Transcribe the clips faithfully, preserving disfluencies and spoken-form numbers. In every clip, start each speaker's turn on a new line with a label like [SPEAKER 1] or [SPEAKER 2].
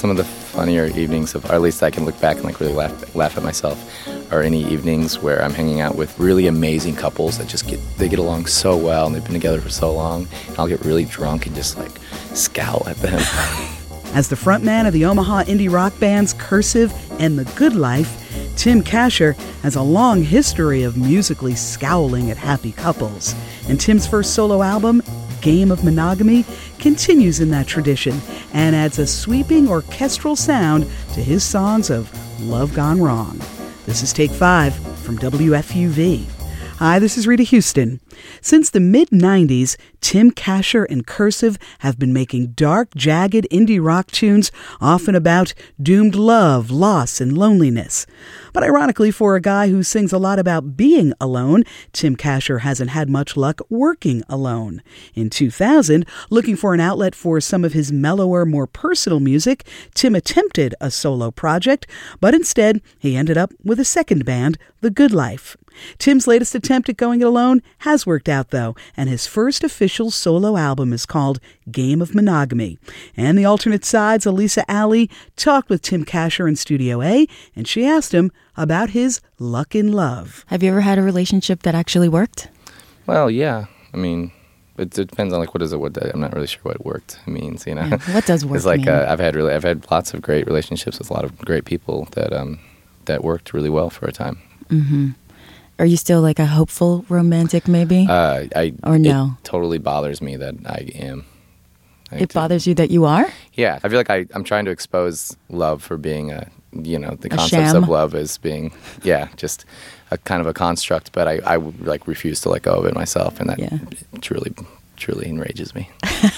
[SPEAKER 1] some of the funnier evenings of, or at least I can look back and like really laugh laugh at myself, are any evenings where I'm hanging out with really amazing couples that just get they get along so well and they've been together for so long. And I'll get really drunk and just like scowl at them.
[SPEAKER 2] As the frontman of the Omaha indie rock bands Cursive and The Good Life, Tim Kasher has a long history of musically scowling at happy couples. And Tim's first solo album, Game of Monogamy, continues in that tradition and adds a sweeping orchestral sound to his songs of Love Gone Wrong. This is Take Five from W F U V. Hi, this is Rita Houston. Since the mid nineties, Tim Kasher and Cursive have been making dark, jagged indie rock tunes, often about doomed love, loss, and loneliness. But ironically, for a guy who sings a lot about being alone, Tim Kasher hasn't had much luck working alone. In two thousand, looking for an outlet for some of his mellower, more personal music, Tim attempted a solo project, but instead he ended up with a second band, The Good Life. Tim's latest attempt at going it alone has worked out, though, and his first official solo album is called Game of Monogamy. And the alternate side's Elisa Alley talked with Tim Kasher in Studio A, and she asked him about his luck in love.
[SPEAKER 3] Have you ever had a relationship that actually worked?
[SPEAKER 1] Well, yeah. I mean, it, it depends on like what is it. What I'm not really sure what worked means. You know,
[SPEAKER 3] yeah, what does work?
[SPEAKER 1] It's like
[SPEAKER 3] mean?
[SPEAKER 1] Uh, I've had really, I've had lots of great relationships with a lot of great people that um that worked really well for a time.
[SPEAKER 3] Mm-hmm. Are you still like a hopeful romantic, maybe?
[SPEAKER 1] Uh, I
[SPEAKER 3] or no?
[SPEAKER 1] It totally bothers me that I am. I
[SPEAKER 3] it bothers you that you are?
[SPEAKER 1] Yeah, I feel like I, I'm trying to expose love for being a, you know, the
[SPEAKER 3] a
[SPEAKER 1] concepts
[SPEAKER 3] sham?
[SPEAKER 1] of love as being, yeah, just a kind of a construct. But I, I like refuse to let go of it myself, and that
[SPEAKER 3] yeah.
[SPEAKER 1] truly, truly enrages me.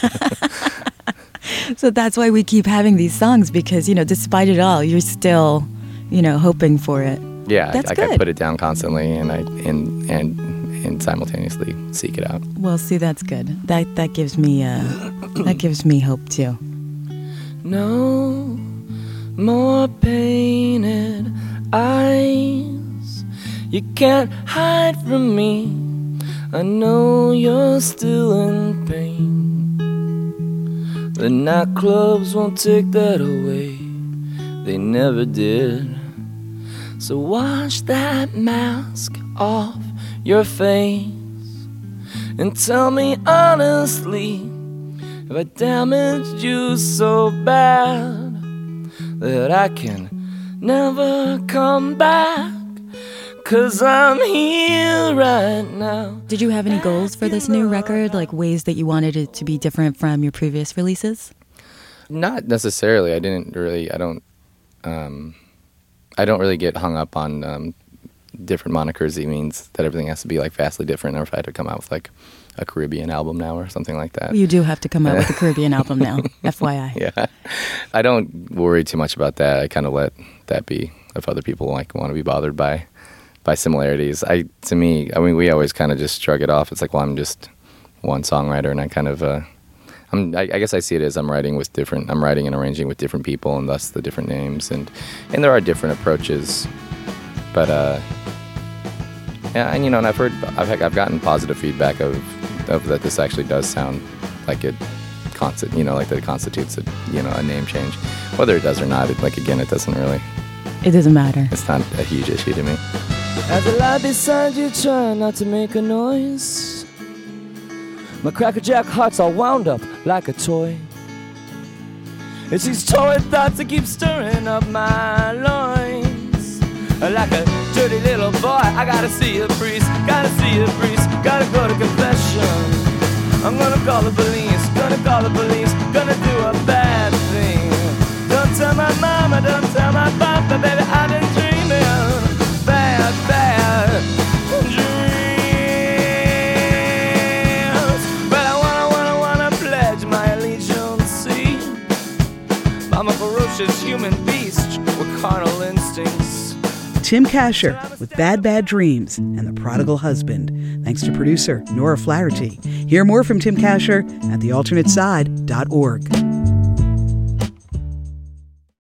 [SPEAKER 3] So that's why we keep having these songs, because you know, despite it all, you're still, you know, hoping for it.
[SPEAKER 1] Yeah,
[SPEAKER 3] That's
[SPEAKER 1] like
[SPEAKER 3] good.
[SPEAKER 1] I put it down constantly, and I and and and simultaneously seek it out.
[SPEAKER 3] Well, see, that's good. That that gives me uh, that gives me hope too.
[SPEAKER 4] No more painted eyes. You can't hide from me. I know you're still in pain. The nightclubs won't take that away. They never did. So wash that mask off your face and tell me honestly if I damaged you so bad that I can never come back, 'cause I'm here right now.
[SPEAKER 3] Did you have any goals for this new record, like ways that you wanted it to be different from your previous releases?
[SPEAKER 1] Not necessarily. I didn't really, I don't, um... I don't really get hung up on um, different monikers. It means that everything has to be like vastly different, or if I had to come out with like a Caribbean album now or something like that.
[SPEAKER 3] Well, you do have to come out with a Caribbean album now, F Y I.
[SPEAKER 1] Yeah, I don't worry too much about that. I kind of let that be. If other people like want to be bothered by by similarities, I to me, I mean, we always kind of just shrug it off. It's like, well, I'm just one songwriter, and I kind of. Uh, I'm, I, I guess I see it as I'm writing with different. I'm writing and arranging with different people, and thus the different names, and and there are different approaches. But uh, yeah, and you know, and I've heard, I've I've gotten positive feedback of of that this actually does sound like it, constant, you know, like that it constitutes a you know a name change. Whether it does or not, it, like again, it doesn't really.
[SPEAKER 3] It doesn't matter.
[SPEAKER 1] It's not a huge issue to me.
[SPEAKER 4] As I lie beside you, try not to make a noise. My Cracker Jack heart's all wound up like a toy. It's these toy thoughts that keep stirring up my loins. Like a dirty little boy, I gotta see a priest, gotta see a priest, gotta go to confession. I'm gonna call the police, gonna call the police, gonna do a bad thing. Don't tell my mama, don't tell my papa, baby, I've been dreaming bad, bad dreams. I'm a ferocious human beast with carnal instincts.
[SPEAKER 2] Tim Kasher with Bad Bad Dreams and The Prodigal Husband. Thanks to producer Nora Flaherty. Hear more from Tim Kasher at the alternate side dot org.